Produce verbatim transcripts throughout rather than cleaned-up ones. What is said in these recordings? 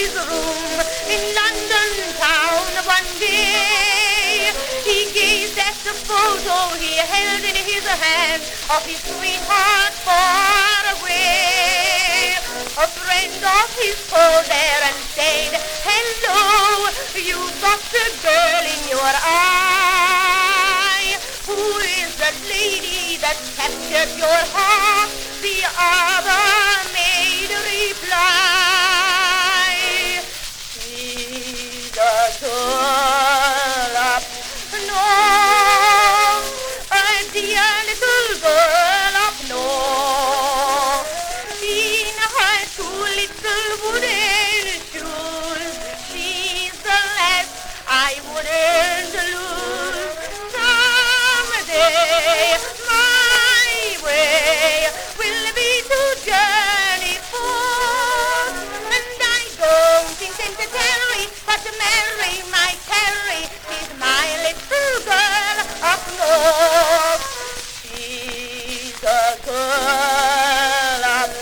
his room in London town one day. He gazed at the photo he held in his hand of his sweetheart far away. A friend of his called there and said, "Hello, you got a girl in your eye. Who is the lady that captured your heart?" The other made reply, "She's a girl up north, a dear little girl up north, in her two little wooden shoes. She's the lass I wouldn't lose. Someday my way will be to journey forth, and I don't intend to tarry, but to marry my Carrie. She's my little girl up north. She's a girl up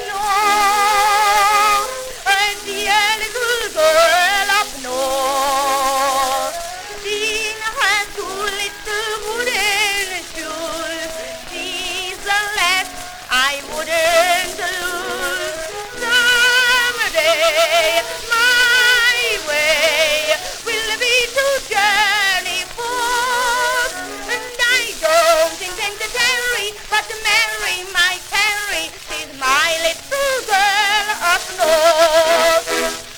north, a dear little girl up north, in her two little wooden shoes. She's the lass I wouldn't lose. Someday my way will be to journey forth, and I don't intend to tarry, but to marry my Carrie. She's my little girl up north."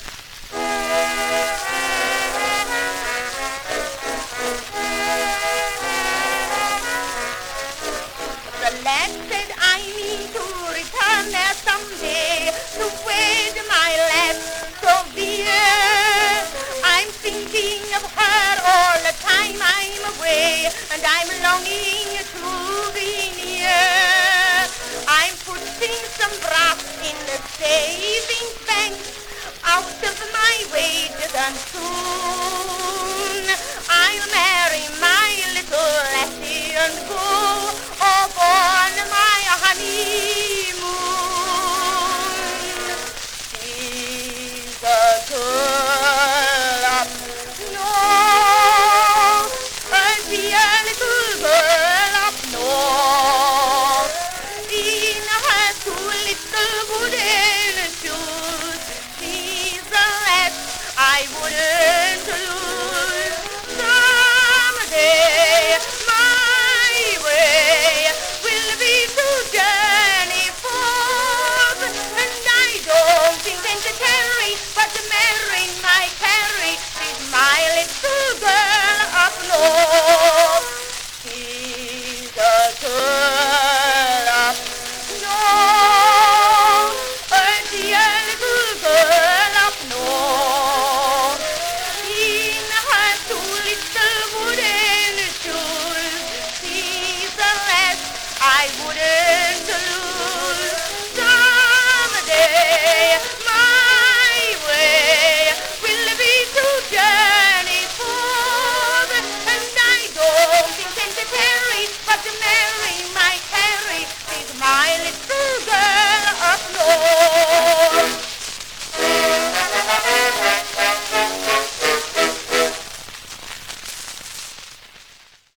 The lad said, "I mean to return there someday to wed my lass Sophia. I'm thinking of her all the time I'm away, and I'm longing to be near. I'm putting some brass in the savings bank out of my wages and soon